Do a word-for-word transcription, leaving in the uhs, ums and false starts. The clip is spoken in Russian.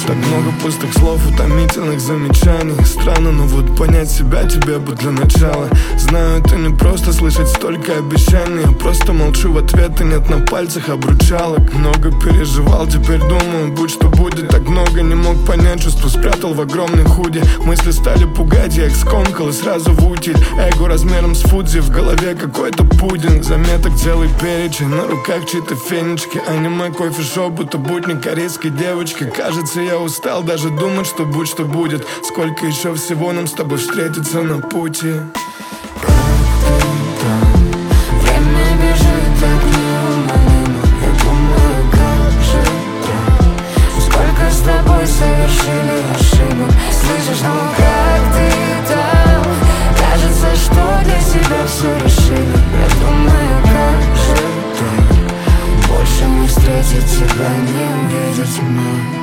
Так много пустых слов, утомительных замечаний. Странно, но вот понять себя тебе бы для начала. Знаю, это не просто слышать столько обещаний. Я просто молчу в ответ, и нет на пальцах обручалок. Много переживал, теперь думаю, будь что будет. Так много не мог понять, чувство спрятал в огромной худи. Мысли стали пугать, я их скомкал и сразу в утиль. Эго размером с Фудзи, в голове какой-то пудинг. Заметок делай перечень, на руках чьи-то фенечки. Аниме, кофе-шоп, будто будни корейской девочки. Кажется, я устал даже думать, что будь что будет. Сколько еще всего нам с тобой встретиться на пути. Время бежит так неумолимо. Я думаю, как же так? Сколько с тобой совершили ошибок. Слышишь, ну как ты там? Кажется, что для себя все решили. Я думаю, как же так? Больше не встретить тебя, не увидеть меня.